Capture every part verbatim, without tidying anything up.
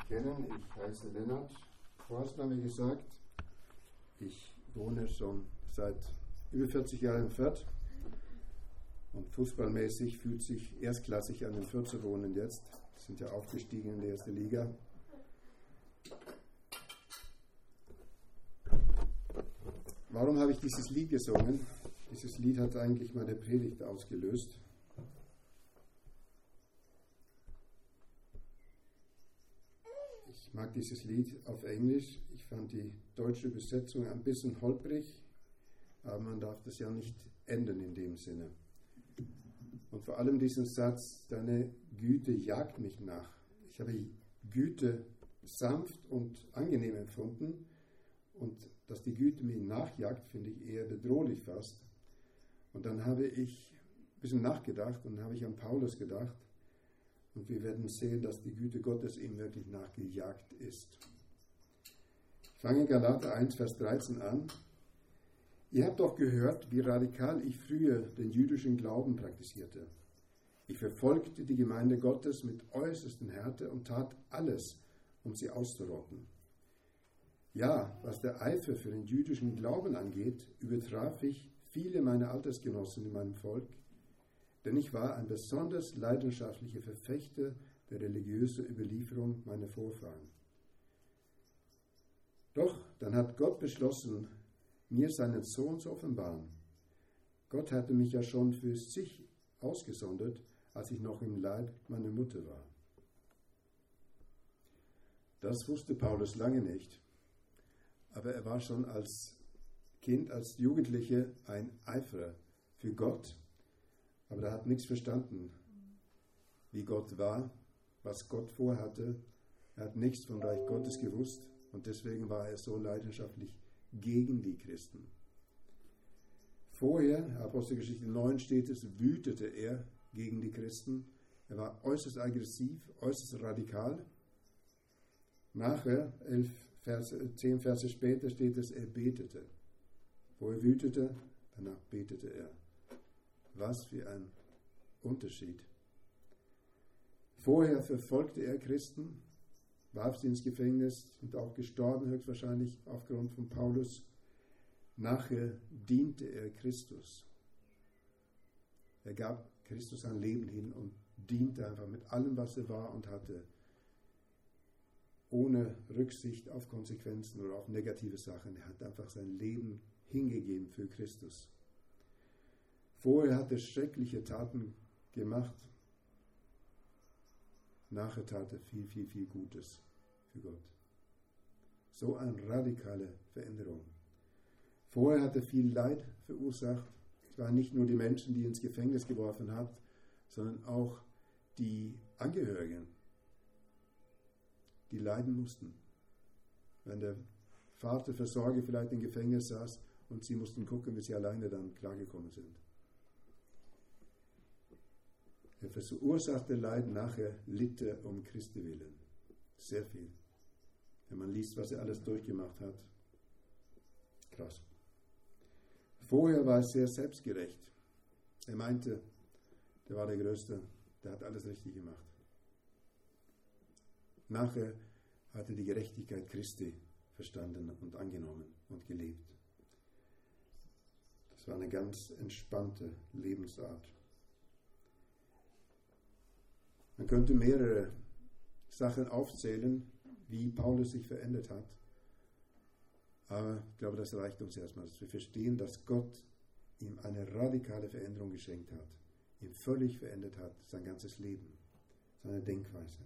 kennen. Ich heiße Lennart Forstner, wie gesagt. Ich wohne schon seit über vierzig Jahren in Fürth und fußballmäßig fühlt sich erstklassig an, in Fürth zu wohnen jetzt. Wir sind ja aufgestiegen in die erste Liga. Warum habe ich dieses Lied gesungen? Dieses Lied hat eigentlich meine Predigt ausgelöst. Ich mag dieses Lied auf Englisch. Ich fand die deutsche Übersetzung ein bisschen holprig, aber man darf das ja nicht ändern in dem Sinne. Und vor allem diesen Satz, deine Güte jagt mich nach. Ich habe Güte sanft und angenehm empfunden und dass die Güte mir nachjagt, finde ich eher bedrohlich fast. Und dann habe ich ein bisschen nachgedacht und dann habe ich an Paulus gedacht. Und wir werden sehen, dass die Güte Gottes ihm wirklich nachgejagt ist. Ich fange in Galater eins, Vers dreizehn an. Ihr habt doch gehört, wie radikal ich früher den jüdischen Glauben praktizierte. Ich verfolgte die Gemeinde Gottes mit äußersten Härte und tat alles, um sie auszurotten. Ja, was der Eifer für den jüdischen Glauben angeht, übertraf ich viele meiner Altersgenossen in meinem Volk, denn ich war ein besonders leidenschaftlicher Verfechter der religiösen Überlieferung meiner Vorfahren. Doch dann hat Gott beschlossen, mir seinen Sohn zu offenbaren. Gott hatte mich ja schon für sich ausgesondert, als ich noch im Leib meiner Mutter war. Das wusste Paulus lange nicht, aber er war schon als Kind, als Jugendlicher ein Eiferer für Gott. Aber er hat nichts verstanden, wie Gott war, was Gott vorhatte. Er hat nichts vom Reich Gottes gewusst und deswegen war er so leidenschaftlich gegen die Christen. Vorher, Apostelgeschichte neun steht es, wütete er gegen die Christen. Er war äußerst aggressiv, äußerst radikal. Nachher, elf Verse, zehn Verse später steht es, er betete. Vorher wütete, danach betete er. Was für ein Unterschied. Vorher verfolgte er Christen, warf sie ins Gefängnis und auch gestorben höchstwahrscheinlich aufgrund von Paulus. Nachher diente er Christus. Er gab Christus sein Leben hin und diente einfach mit allem, was er war und hatte, ohne Rücksicht auf Konsequenzen oder auf negative Sachen. Er hat einfach sein Leben hingegeben für Christus. Vorher hat er schreckliche Taten gemacht. Nachher tat er viel, viel, viel Gutes für Gott. So eine radikale Veränderung. Vorher hat er viel Leid verursacht. Es waren nicht nur die Menschen, die er ins Gefängnis geworfen hat, sondern auch die Angehörigen, die leiden mussten. Wenn der Vater, Versorger vielleicht im Gefängnis saß und sie mussten gucken, wie sie alleine dann klargekommen sind. Er verursachte Leid, nachher litt er um Christi willen. Sehr viel. Wenn man liest, was er alles durchgemacht hat. Krass. Vorher war er sehr selbstgerecht. Er meinte, der war der Größte, der hat alles richtig gemacht. Nachher hat er die Gerechtigkeit Christi verstanden und angenommen und gelebt. Das war eine ganz entspannte Lebensart. Man könnte mehrere Sachen aufzählen, wie Paulus sich verändert hat. Aber ich glaube, das reicht uns erstmal, dass wir verstehen, dass Gott ihm eine radikale Veränderung geschenkt hat, ihn völlig verändert hat, sein ganzes Leben, seine Denkweise.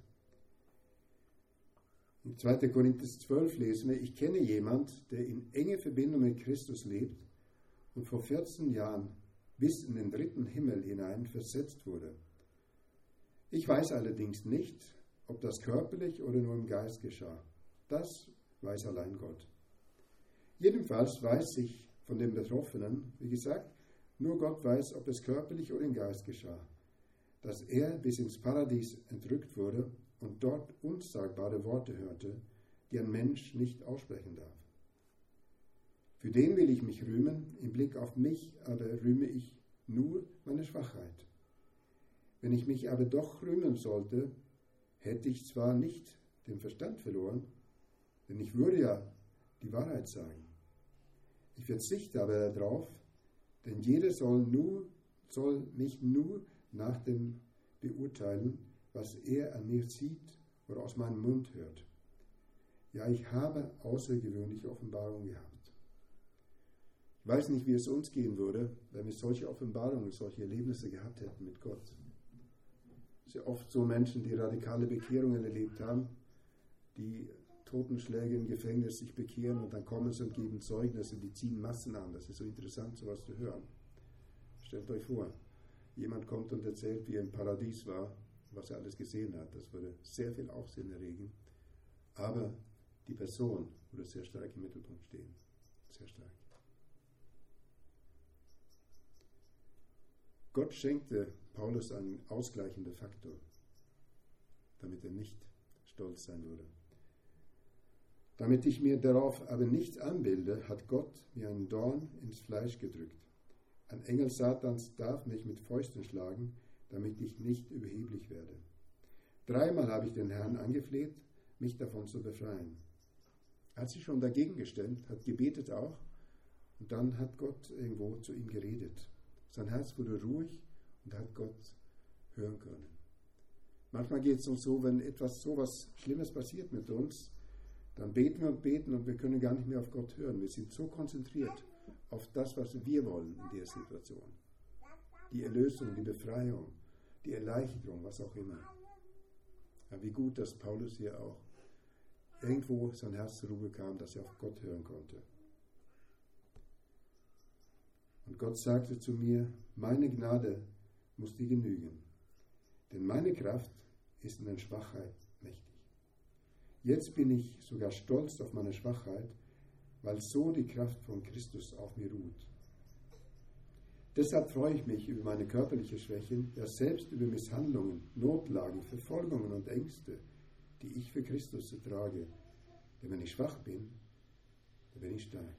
In zweiter Korinther zwölf lesen wir, ich kenne jemand, der in enger Verbindung mit Christus lebt und vor vierzehn Jahren bis in den dritten Himmel hinein versetzt wurde. Ich weiß allerdings nicht, ob das körperlich oder nur im Geist geschah. Das weiß allein Gott. Jedenfalls weiß ich von den Betroffenen, wie gesagt, nur Gott weiß, ob es körperlich oder im Geist geschah, dass er bis ins Paradies entrückt wurde und dort unsagbare Worte hörte, die ein Mensch nicht aussprechen darf. Für den will ich mich rühmen, im Blick auf mich aber rühme ich nur meine Schwachheit. Wenn ich mich aber doch rühmen sollte, hätte ich zwar nicht den Verstand verloren, denn ich würde ja die Wahrheit sagen. Ich verzichte aber darauf, denn jeder soll, nur, soll mich nur nach dem beurteilen, was er an mir sieht oder aus meinem Mund hört. Ja, ich habe außergewöhnliche Offenbarungen gehabt. Ich weiß nicht, wie es uns gehen würde, wenn wir solche Offenbarungen, solche Erlebnisse gehabt hätten mit Gott. Es sind ja oft so Menschen, die radikale Bekehrungen erlebt haben, die Totenschläge im Gefängnis sich bekehren und dann kommen sie und geben Zeugnisse, die ziehen Massen an. Das ist so interessant, sowas zu hören. Stellt euch vor, jemand kommt und erzählt, wie er im Paradies war, was er alles gesehen hat. Das würde sehr viel Aufsehen erregen. Aber die Person würde sehr stark im Mittelpunkt stehen. Sehr stark. Gott schenkte Paulus einen ausgleichenden Faktor, damit er nicht stolz sein würde. Damit ich mir darauf aber nichts anbilde, hat Gott mir einen Dorn ins Fleisch gedrückt. Ein Engel Satans darf mich mit Fäusten schlagen, damit ich nicht überheblich werde. Dreimal habe ich den Herrn angefleht, mich davon zu befreien. Er hat sich schon dagegen gestellt, hat gebetet auch, und dann hat Gott irgendwo zu ihm geredet. Sein Herz wurde ruhig und hat Gott hören können. Manchmal geht es uns so, wenn etwas so was Schlimmes passiert mit uns, dann beten wir und beten und wir können gar nicht mehr auf Gott hören. Wir sind so konzentriert auf das, was wir wollen in der Situation. Die Erlösung, die Befreiung, die Erleichterung, was auch immer. Ja, wie gut, dass Paulus hier auch irgendwo sein Herz zur Ruhe kam, dass er auf Gott hören konnte. Und Gott sagte zu mir, meine Gnade muss dir genügen, denn meine Kraft ist in der Schwachheit mächtig. Jetzt bin ich sogar stolz auf meine Schwachheit, weil so die Kraft von Christus auf mir ruht. Deshalb freue ich mich über meine körperliche Schwächen, ja selbst über Misshandlungen, Notlagen, Verfolgungen und Ängste, die ich für Christus ertrage. Denn wenn ich schwach bin, dann bin ich stark.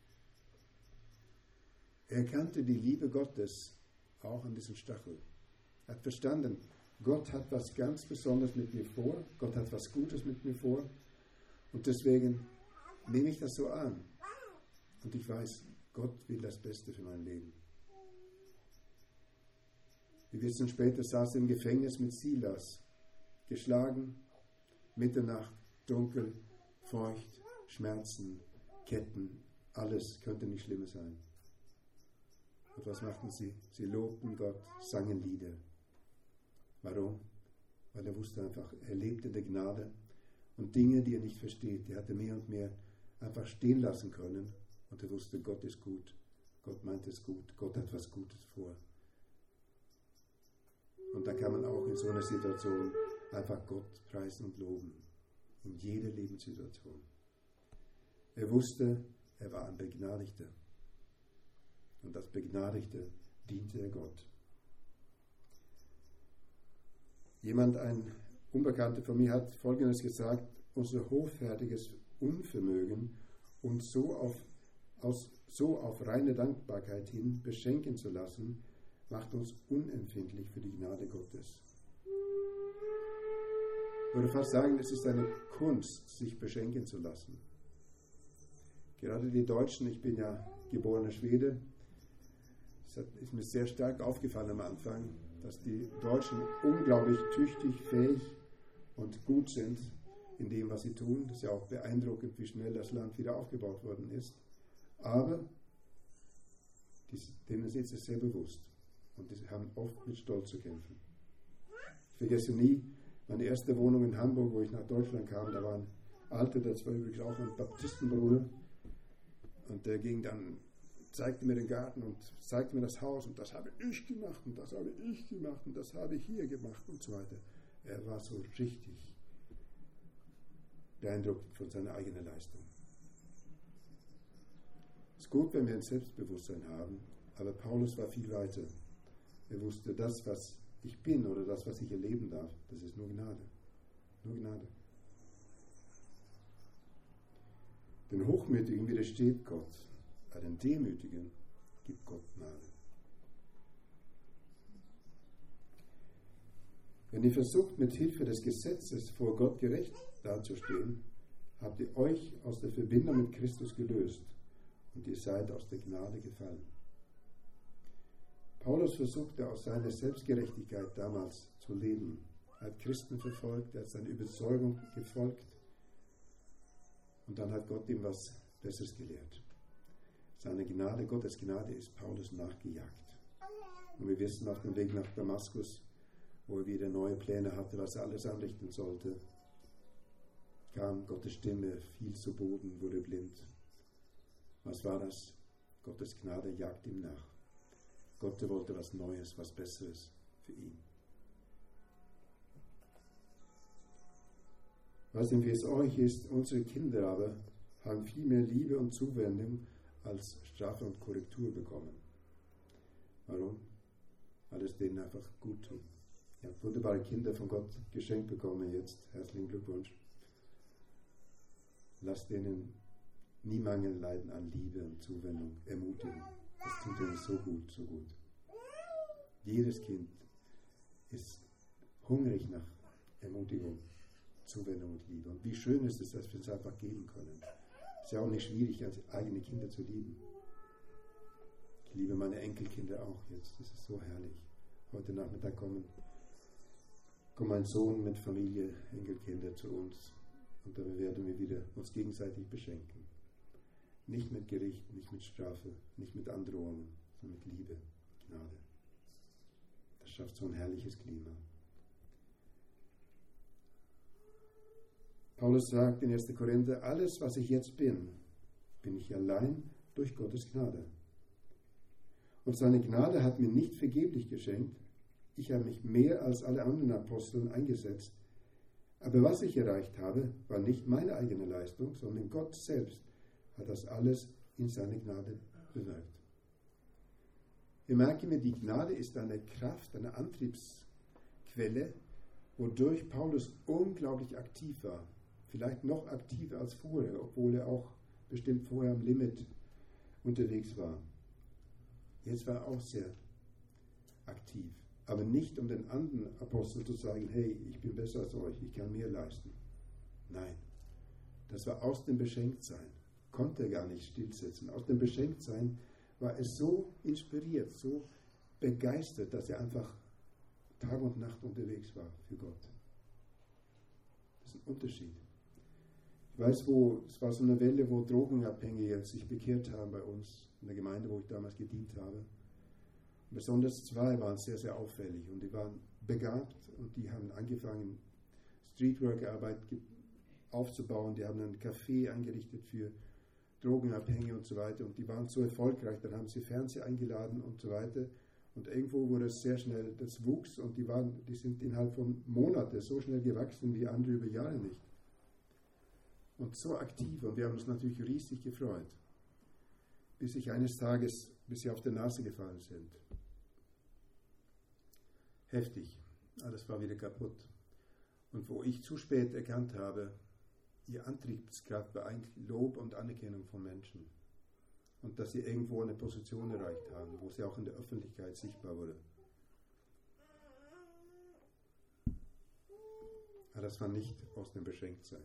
Er erkannte die Liebe Gottes auch an diesem Stachel. Er hat verstanden, Gott hat was ganz Besonderes mit mir vor, Gott hat was Gutes mit mir vor und deswegen nehme ich das so an. Und ich weiß, Gott will das Beste für mein Leben. Wir wissen später, saß er im Gefängnis mit Silas, geschlagen, Mitternacht, dunkel, feucht, Schmerzen, Ketten, alles könnte nicht schlimmer sein. Und was machten sie? Sie lobten Gott, sangen Lieder. Warum? Weil er wusste einfach, er lebte der Gnade und Dinge, die er nicht versteht, die hat er mehr und mehr einfach stehen lassen können und er wusste, Gott ist gut, Gott meint es gut, Gott hat was Gutes vor. Und da kann man auch in so einer Situation einfach Gott preisen und loben, in jeder Lebenssituation. Er wusste, er war ein Begnadigter. Und als Begnadigter diente er Gott. Jemand, ein Unbekannter von mir, hat Folgendes gesagt: Unser hoffärtiges Unvermögen, uns so auf, aus, so auf reine Dankbarkeit hin beschenken zu lassen, macht uns unempfindlich für die Gnade Gottes. Ich würde fast sagen, es ist eine Kunst, sich beschenken zu lassen. Gerade die Deutschen, ich bin ja geborener Schwede, es ist mir sehr stark aufgefallen am Anfang, dass die Deutschen unglaublich tüchtig, fähig und gut sind in dem, was sie tun. Das ist ja auch beeindruckend, wie schnell das Land wieder aufgebaut worden ist. Aber denen ist es sehr bewusst und sie haben oft mit Stolz zu kämpfen. Ich vergesse nie meine erste Wohnung in Hamburg, wo ich nach Deutschland kam. Da war ein Alter, das war übrigens auch ein Baptistenbruder, und der ging dann, zeigte mir den Garten und zeigte mir das Haus und das habe ich gemacht und das habe ich gemacht und das habe ich hier gemacht und so weiter. Er war so richtig beeindruckt von seiner eigenen Leistung. Es ist gut, wenn wir ein Selbstbewusstsein haben, aber Paulus war viel weiter. Er wusste, das, was ich bin oder das, was ich erleben darf, das ist nur Gnade. Nur Gnade. Den Hochmütigen widersteht Gott, aber den Demütigen gibt Gott Gnade. Wenn ihr versucht, mit Hilfe des Gesetzes vor Gott gerecht dazustehen, habt ihr euch aus der Verbindung mit Christus gelöst und ihr seid aus der Gnade gefallen. Paulus versuchte aus seiner Selbstgerechtigkeit damals zu leben. Er hat Christen verfolgt, er hat seiner Überzeugung gefolgt und dann hat Gott ihm was Besseres gelehrt. Seine Gnade, Gottes Gnade ist Paulus nachgejagt. Und wir wissen auf dem Weg nach Damaskus, wo er wieder neue Pläne hatte, was er alles anrichten sollte, kam Gottes Stimme, fiel zu Boden, wurde blind. Was war das? Gottes Gnade jagt ihm nach. Gott wollte was Neues, was Besseres für ihn. Was ihm für euch ist, unsere Kinder aber haben viel mehr Liebe und Zuwendung als Strafe und Korrektur bekommen. Warum? Weil es denen einfach gut tut. Ihr habt wunderbare Kinder von Gott geschenkt bekommen jetzt. Herzlichen Glückwunsch. Lasst denen nie Mangel leiden an Liebe und Zuwendung, Ermutigung. Das tut ihnen so gut, so gut. Jedes Kind ist hungrig nach Ermutigung, Zuwendung und Liebe. Und wie schön ist es, dass wir es einfach geben können. Es ist ja auch nicht schwierig, als eigene Kinder zu lieben. Ich liebe meine Enkelkinder auch jetzt. Das ist so herrlich. Heute Nachmittag kommen, kommt mein Sohn mit Familie, Enkelkinder zu uns. Und dann werden wir wieder uns gegenseitig beschenken. Nicht mit Gericht, nicht mit Strafe, nicht mit Androhungen, sondern mit Liebe, Gnade. Das schafft so ein herrliches Klima. Paulus sagt in erster Korinther, alles, was ich jetzt bin, bin ich allein durch Gottes Gnade. Und seine Gnade hat mir nicht vergeblich geschenkt. Ich habe mich mehr als alle anderen Aposteln eingesetzt. Aber was ich erreicht habe, war nicht meine eigene Leistung, sondern Gott selbst hat das alles in seine Gnade bewirkt. Wir merken, die Gnade ist eine Kraft, eine Antriebsquelle, wodurch Paulus unglaublich aktiv war. Vielleicht noch aktiver als vorher, obwohl er auch bestimmt vorher am Limit unterwegs war. Jetzt war er auch sehr aktiv. Aber nicht um den anderen Aposteln zu sagen, hey, ich bin besser als euch, ich kann mehr leisten. Nein, das war aus dem Beschenktsein. Konnte er gar nicht stillsitzen. Aus dem Beschenktsein war er so inspiriert, so begeistert, dass er einfach Tag und Nacht unterwegs war für Gott. Das ist ein Unterschied. Ich weiß, wo, es war so eine Welle, wo Drogenabhängige sich bekehrt haben bei uns in der Gemeinde, wo ich damals gedient habe. Und besonders zwei waren sehr, sehr auffällig und die waren begabt und die haben angefangen, Streetwork-Arbeit aufzubauen. Die haben ein Café eingerichtet für Drogenabhängige und so weiter und die waren so erfolgreich, dann haben sie Fernseher eingeladen und so weiter und irgendwo wurde es sehr schnell, das wuchs und die waren, die sind innerhalb von Monaten so schnell gewachsen wie andere über Jahre nicht. Und so aktiv und wir haben uns natürlich riesig gefreut, bis ich eines Tages, bis sie auf der Nase gefallen sind. Heftig, alles war wieder kaputt. Und wo ich zu spät erkannt habe, ihr Antriebskraft war eigentlich Lob und Anerkennung von Menschen. Und dass sie irgendwo eine Position erreicht haben, wo sie auch in der Öffentlichkeit sichtbar wurde. Aber das war nicht aus dem Beschränktsein.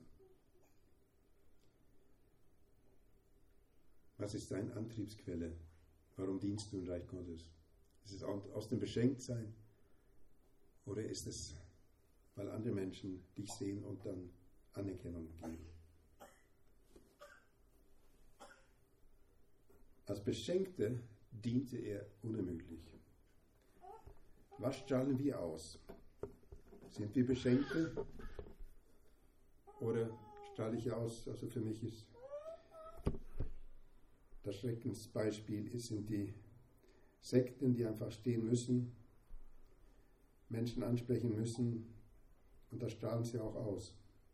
Was ist deine Antriebsquelle? Warum dienst du im Reich Gottes? Ist es aus dem Beschenktsein? Oder ist es, weil andere Menschen dich sehen und dann Anerkennung geben? Als Beschenkter diente er unermüdlich. Was strahlen wir aus? Sind wir Beschenkte? Oder strahle ich aus? Also für mich ist das Schreckensbeispiel ist, sind die Sekten, die einfach stehen müssen, Menschen ansprechen müssen und da strahlen sie auch aus.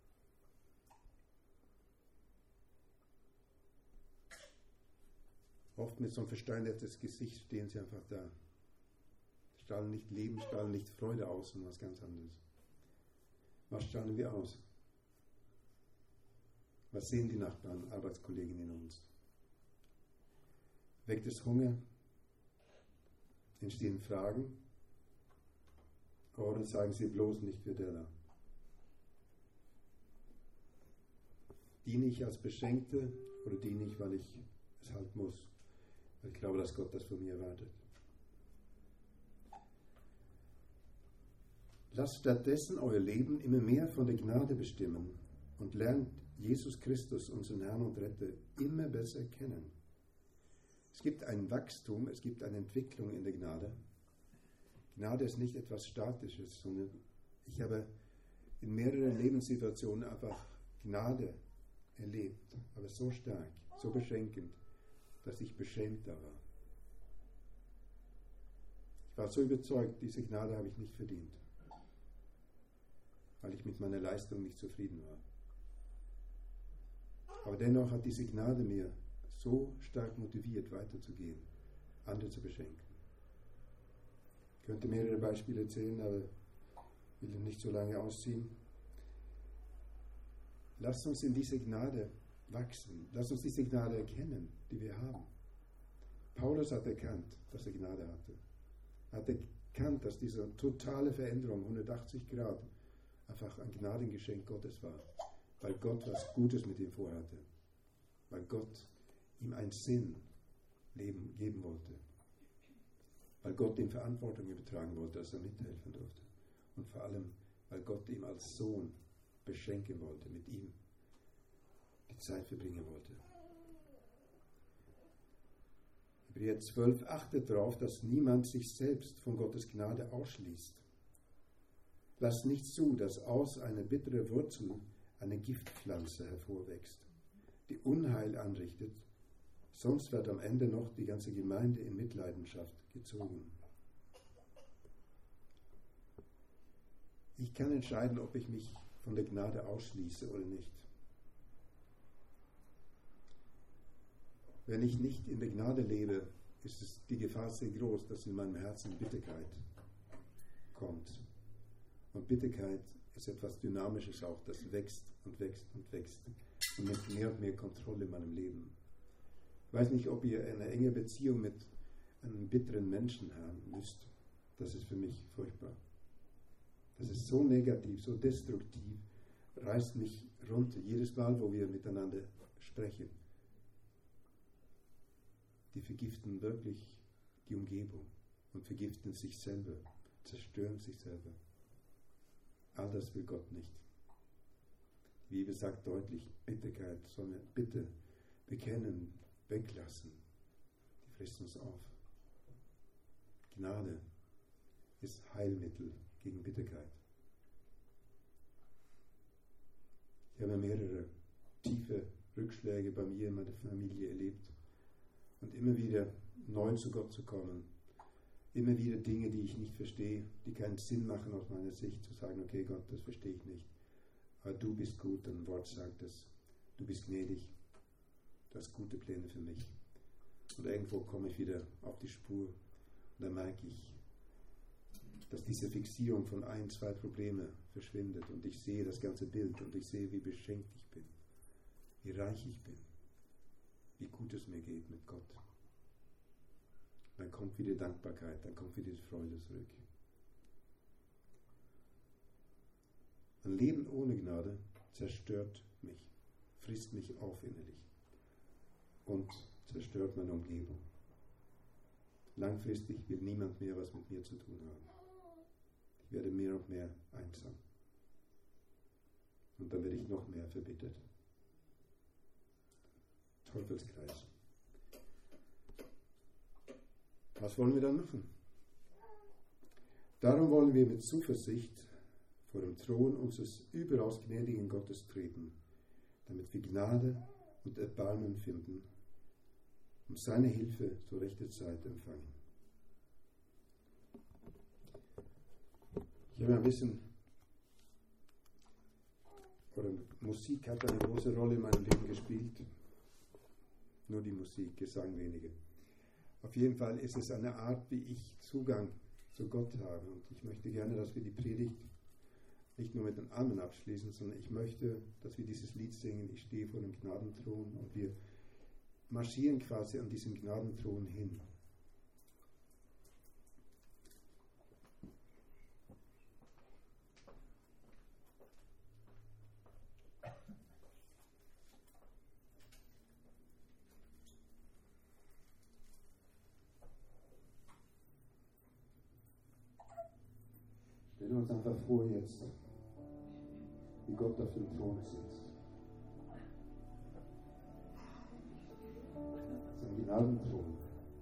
Oft mit so einem versteinertes Gesicht stehen sie einfach da. Strahlen nicht Leben, strahlen nicht Freude aus, sondern was ganz anderes. Was strahlen wir aus? Was sehen die Nachbarn, Arbeitskollegen in uns? Weckt es Hunger? Entstehen Fragen? Oder sagen Sie bloß nicht für der da. Diene ich als Beschenkte oder diene ich, weil ich es halt muss? Weil ich glaube, dass Gott das von mir erwartet. Lasst stattdessen euer Leben immer mehr von der Gnade bestimmen und lernt Jesus Christus, unseren Herrn und Retter, immer besser kennen. Es gibt ein Wachstum, es gibt eine Entwicklung in der Gnade. Gnade ist nicht etwas Statisches, sondern ich habe in mehreren Lebenssituationen einfach Gnade erlebt, aber so stark, so beschenkend, dass ich beschämt da war. Ich war so überzeugt, diese Gnade habe ich nicht verdient, weil ich mit meiner Leistung nicht zufrieden war. Aber dennoch hat diese Gnade mir so stark motiviert, weiterzugehen, andere zu beschenken. Ich könnte mehrere Beispiele erzählen, aber will nicht so lange ausziehen. Lasst uns in diese Gnade wachsen. Lasst uns diese Gnade erkennen, die wir haben. Paulus hat erkannt, dass er Gnade hatte. Er hat erkannt, dass diese totale Veränderung, hundertachtzig Grad, einfach ein Gnadengeschenk Gottes war. Weil Gott was Gutes mit ihm vorhatte. Weil Gott ihm einen Sinn leben, geben wollte. Weil Gott ihm Verantwortung übertragen wollte, dass er mithelfen durfte. Und vor allem, weil Gott ihm als Sohn beschenken wollte, mit ihm die Zeit verbringen wollte. Hebräer zwölf achtet darauf, dass niemand sich selbst von Gottes Gnade ausschließt. Lasst nicht zu, dass aus einer bitteren Wurzel eine Giftpflanze hervorwächst, die Unheil anrichtet, sonst wird am Ende noch die ganze Gemeinde in Mitleidenschaft gezogen. Ich kann entscheiden, ob ich mich von der Gnade ausschließe oder nicht. Wenn ich nicht in der Gnade lebe, ist es die Gefahr sehr groß, dass in meinem Herzen Bitterkeit kommt. Und Bitterkeit ist etwas Dynamisches auch, das wächst und wächst und wächst und nimmt mehr und mehr Kontrolle in meinem Leben. Ich weiß nicht, ob ihr eine enge Beziehung mit einem bitteren Menschen haben müsst. Das ist für mich furchtbar. Das ist so negativ, so destruktiv, reißt mich runter, jedes Mal, wo wir miteinander sprechen. Die vergiften wirklich die Umgebung und vergiften sich selber, zerstören sich selber. All das will Gott nicht. Die Bibel sagt deutlich, Bitterkeit soll man bitte bekennen, weglassen. Die frisst uns auf. Gnade ist Heilmittel gegen Bitterkeit. Ich habe mehrere tiefe Rückschläge bei mir in meiner Familie erlebt und immer wieder neu zu Gott zu kommen. Immer wieder Dinge, die ich nicht verstehe, die keinen Sinn machen aus meiner Sicht, zu sagen, okay Gott, das verstehe ich nicht. Aber du bist gut, dein Wort sagt es. Du bist gnädig. Du hast gute Pläne für mich. Und irgendwo komme ich wieder auf die Spur. Und dann merke ich, dass diese Fixierung von ein, zwei Probleme verschwindet. Und ich sehe das ganze Bild und ich sehe, wie beschenkt ich bin. Wie reich ich bin. Wie gut es mir geht mit Gott. Dann kommt wieder Dankbarkeit, dann kommt wieder die Freude zurück. Ein Leben ohne Gnade zerstört mich, frisst mich auf innerlich und zerstört meine Umgebung. Langfristig will niemand mehr was mit mir zu tun haben. Ich werde mehr und mehr einsam. Und dann werde ich noch mehr verbittert. Teufelskreis. Was wollen wir dann machen? Darum wollen wir mit Zuversicht vor dem Thron unseres überaus gnädigen Gottes treten, damit wir Gnade und Erbarmen finden und seine Hilfe zur rechten Zeit empfangen. Ich habe ein bisschen, oder Musik hat eine große Rolle in meinem Leben gespielt. Nur die Musik, Gesang weniger. Auf jeden Fall ist es eine Art, wie ich Zugang zu Gott habe. Und ich möchte gerne, dass wir die Predigt nicht nur mit den Amen abschließen, sondern ich möchte, dass wir dieses Lied singen, ich stehe vor dem Gnadenthron, und wir marschieren quasi an diesem Gnadenthron hin. Stellen wir uns einfach vor jetzt, wie Gott auf dem Thron sitzt. Sein Gnadenthron.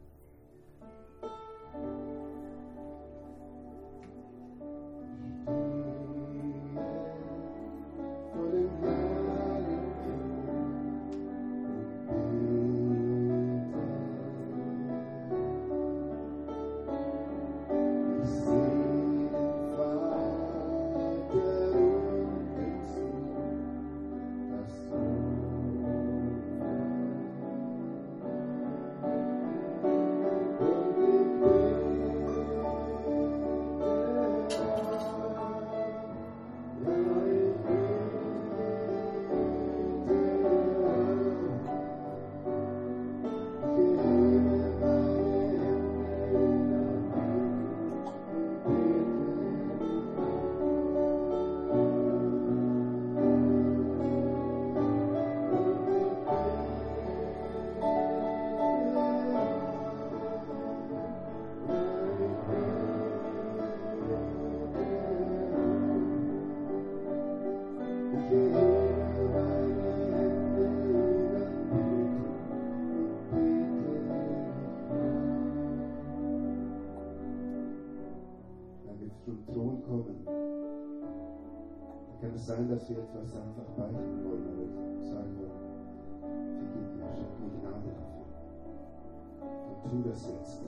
Kann es sein, dass wir etwas einfach beichten wollen oder sagen wollen, vergib mir, schenk mir Gnade dafür. Und tu das jetzt.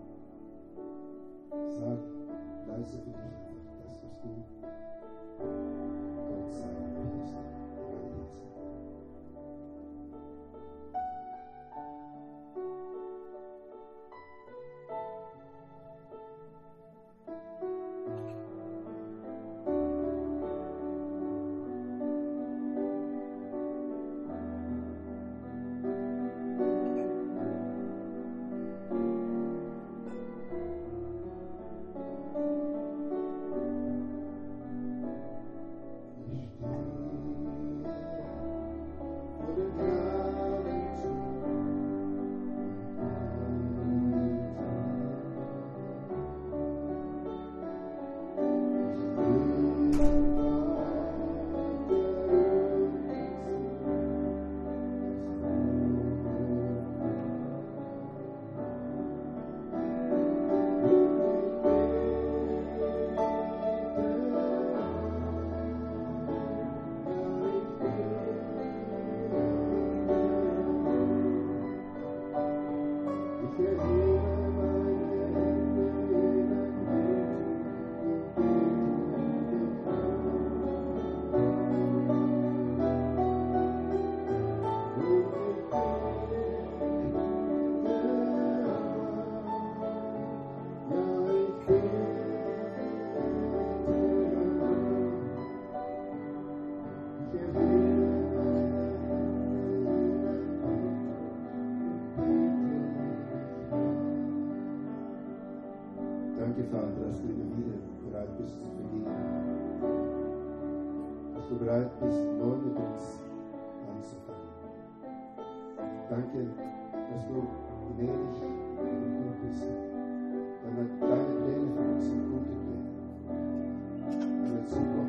Sag leise für dich einfach das, was du Gott sagen möchtest. Gerade jetzt. Danke, Vater, dass du immer wieder bereit bist zu vergeben. Dass du bereit bist, neu mit uns anzufangen. Danke, dass du gnädig und gut bist. Denn deine Pläne für uns sind gute Pläne. Eine Zukunft